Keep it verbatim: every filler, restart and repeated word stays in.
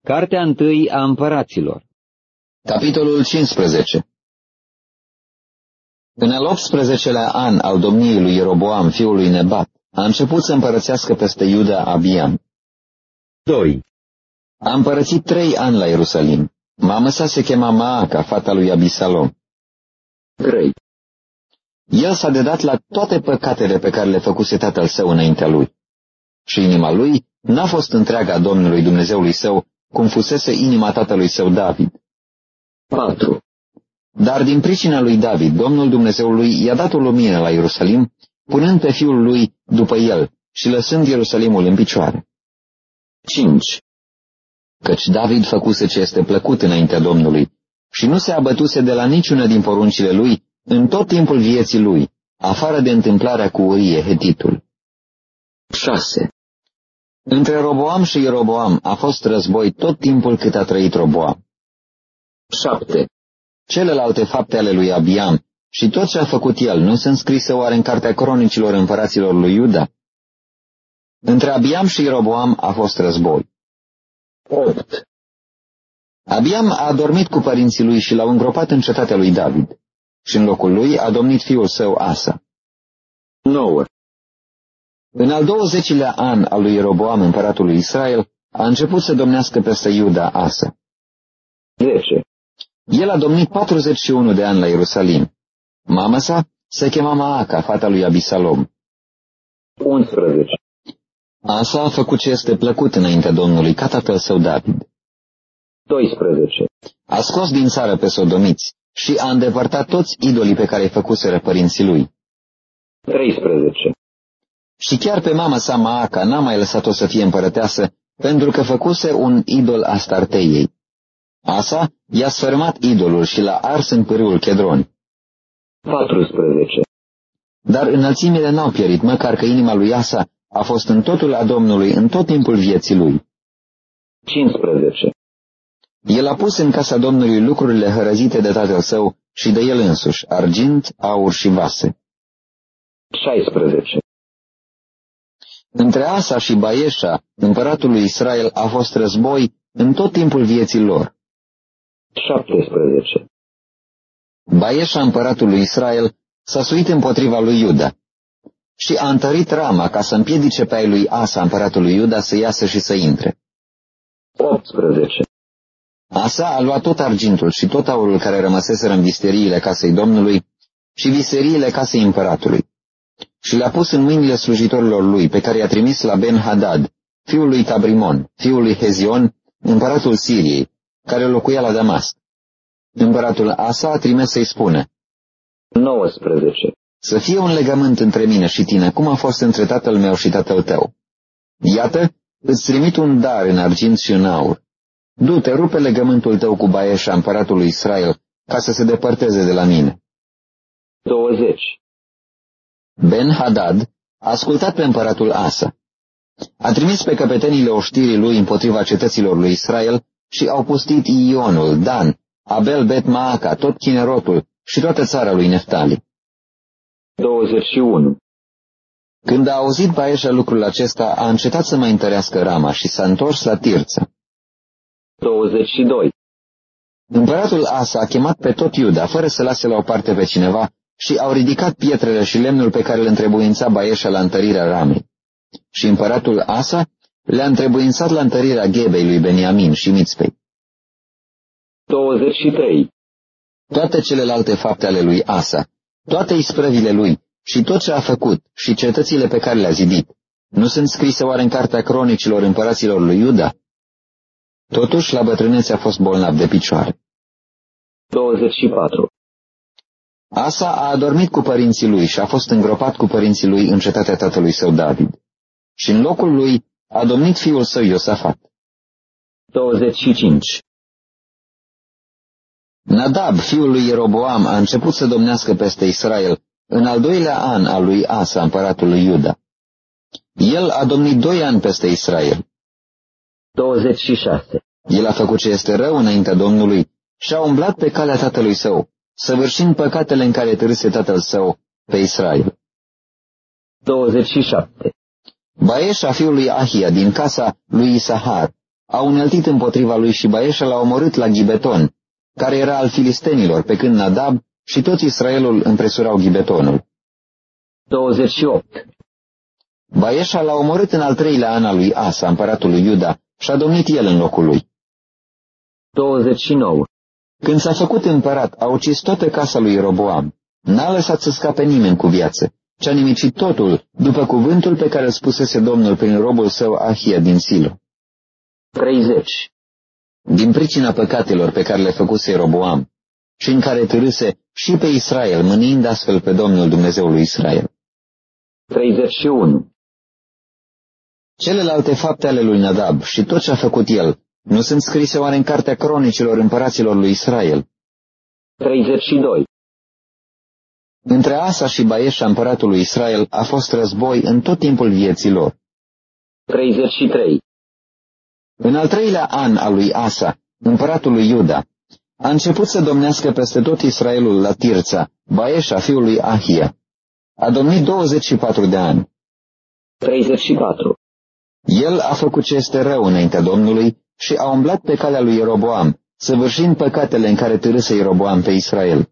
Cartea întâi a împăraților. Capitolul cincisprezece. În al optsprezecelea an al domniei lui Ieroboam, fiul lui Nebat, a început să împărățească peste Iuda Abiam. doi. A împărățit trei ani la Ierusalim. Mama sa se chema Maaca, fata lui Abisalom. trei. El s-a dedat la toate păcatele pe care le făcuse tatăl său înaintea lui. Și inima lui n-a fost întreaga a Domnului Dumnezeului său, cum fusese inima tatălui său David. patru. Dar din pricina lui David, Domnul Dumnezeului i-a dat o lumină la Ierusalim, punând pe fiul lui după el și lăsând Ierusalimul în picioare. cinci. Căci David făcuse ce este plăcut înaintea Domnului și nu se abătuse de la niciuna din poruncile lui în tot timpul vieții lui, afară de întâmplarea cu Urie Hetitul. șase. Între Roboam și Ieroboam a fost război tot timpul cât a trăit Roboam. șapte. Celelalte fapte ale lui Abiam și tot ce a făcut el nu sunt scrise oare în cartea cronicilor împăraților lui Iuda? Între Abiam și Ieroboam a fost război. opt. Abiam a adormit cu părinții lui și l-au îngropat în cetatea lui David, și în locul lui a domnit fiul său Asa. nouă. În al douăzecilea an al lui Ieroboam, împăratul lui Israel, a început să domnească peste Iuda Asa. zece. El a domnit patruzeci și unu de ani la Ierusalim. Mama sa se chema Maaca, fata lui Abisalom. unsprezece. Asa a făcut ce este plăcut înaintea Domnului, ca tatăl său David. doisprezece. A scos din țară pe sodomiți și a îndepărtat toți idolii pe care îi făcuseră părinții lui. treisprezece. Și chiar pe mama sa Maaca n-a mai lăsat-o să fie împărăteasă, pentru că făcuse un idol Astarteiei. Asa i-a sfărâmat idolul și l-a ars în pârâul Chedron. patrusprezece. Dar înălțimile n-au pierit, măcar că inima lui Asa a fost în totul a Domnului în tot timpul vieții lui. cincisprezece. El a pus în casa Domnului lucrurile hărăzite de tatăl său și de el însuși, argint, aur și vase. șaisprezece. Între Asa și Baieșa, împăratul lui Israel, a fost război în tot timpul vieții lor. șaptesprezece. Baieșa, împăratul lui Israel, s-a suit împotriva lui Iuda și a întărit Rama ca să împiedice pe ai lui Asa, împăratul lui Iuda, să iasă și să intre. optsprezece. Asa a luat tot argintul și tot aurul care rămăseseră în visteriile casei Domnului și visteriile casei împăratului și le-a pus în mâinile slujitorilor lui, pe care i-a trimis la Ben-Hadad, fiul lui Tabrimon, fiul lui Hezion, împăratul Siriei, care locuia la Damasc. Împăratul Asa a trimis să-i spună: nouăsprezece. Să fie un legământ între mine și tine, cum a fost între tatăl meu și tatăl tău. Iată, îți trimit un dar în argint și în aur. Du-te, rupe legământul tău cu Baieșa, împăratul lui Israel, ca să se depărteze de la mine. douăzeci. Ben-Hadad a ascultat pe împăratul Asa. A trimis pe căpetenile oștirii lui împotriva cetăților lui Israel și au pustit Ionul, Dan, Abel Bet Maaca, tot Chinerotul și toată țara lui Neftali. douăzeci și unu. Când a auzit Baieșa lucrul acesta, a încetat să mai întărească Rama și s-a întors la Tirță. douăzeci și doi. Împăratul Asa a chemat pe tot Iuda, fără să lase la o parte pe cineva, și au ridicat pietrele și lemnul pe care le întrebuința Baieșa la întărirea Ramei. Și împăratul Asa le-a întrebuințat la întărirea Ghebei lui Beniamin și Mițpei. douăzeci și trei. Toate celelalte fapte ale lui Asa, toate isprăvile lui și tot ce a făcut și cetățile pe care le-a zidit, nu sunt scrise oare în cartea cronicilor împăraților lui Iuda? Totuși, la bătrânețe a fost bolnav de picioare. douăzeci și patru. Asa a adormit cu părinții lui și a fost îngropat cu părinții lui în cetatea tatălui său David. Și în locul lui a domnit fiul său Iosafat. douăzeci și cinci. Nadab, fiul lui Ieroboam, a început să domnească peste Israel în al doilea an al lui Asa, împăratul lui Iuda. El a domnit doi ani peste Israel. douăzeci și șase. El a făcut ce este rău înaintea Domnului și a umblat pe calea tatălui său, săvârșind păcatele în care târâse tatăl său pe Israel. douăzeci și șapte. Baieșa, fiul lui Ahia, din casa lui Isahar, a uneltit împotriva lui și Baeșa l-a omorât la Gibeton, care era al filistenilor, pe când Nadab și toți Israelul împresurau Gibetonul. douăzeci și opt. Baeșa l-a omorât în al treilea an al lui Asa, împăratul lui Iuda, și a domnit el în locul lui. douăzeci și nouă. Când s-a făcut împărat, a ucis toată casa lui Roboam. N-a lăsat să scape nimeni cu viață, ci a nimicit totul, după cuvântul pe care îl spusese Domnul prin robul său Ahia din Silo. treizeci. Din pricina păcatelor pe care le făcuse Roboam, și în care târâse și pe Israel, mâniind astfel pe Domnul Dumnezeul lui Israel. treizeci și unu. Celelalte fapte ale lui Nadab și tot ce a făcut el, nu sunt scrise oare în cartea cronicilor împăraților lui Israel? treizeci și doi. Între Asa și Baeșa, împăratul lui Israel, a fost război în tot timpul vieții lor. treizeci și trei. În al treilea an al lui Asa, împăratul lui Iuda, a început să domnească peste tot Israelul la Tirța, Baeșa, fiul lui Ahia. A domnit douăzeci și patru de ani. treizeci și patru. El a făcut ce este rău înaintea Domnului și a umblat pe calea lui Ieroboam, săvârșind păcatele în care târâse Ieroboam pe Israel.